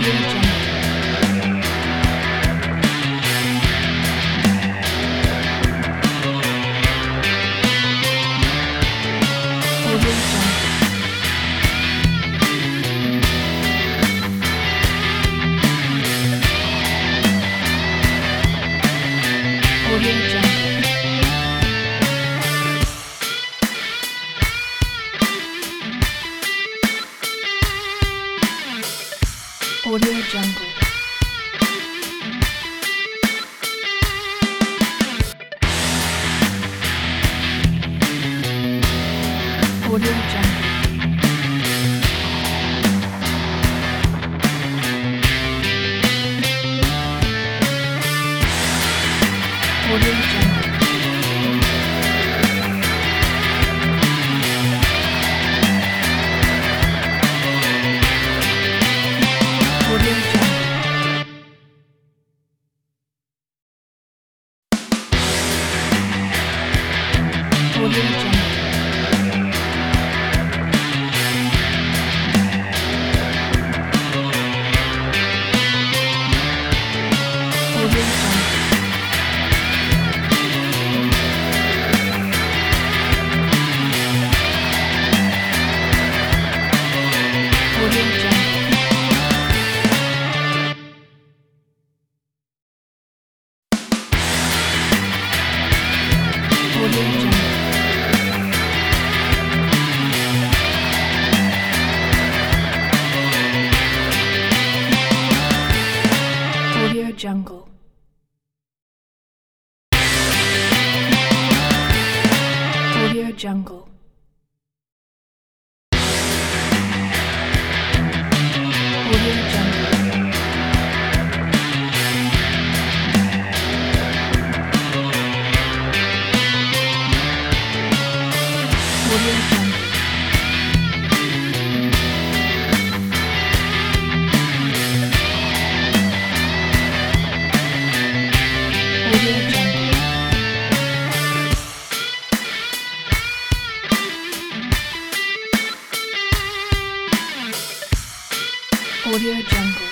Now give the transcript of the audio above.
Audio Jungle. Audio Jungle. Audio Jungle. Audio Jungle. Audio Jungle. Audio Jungle. Audio Jungle. Audio Jungle. Audio Jungle. Audio Jungle. Audio Jungle. Audio Jungle. Audio Jungle. Audio Jungle. Audio Jungle. Audio Jungle. Audio Jungle.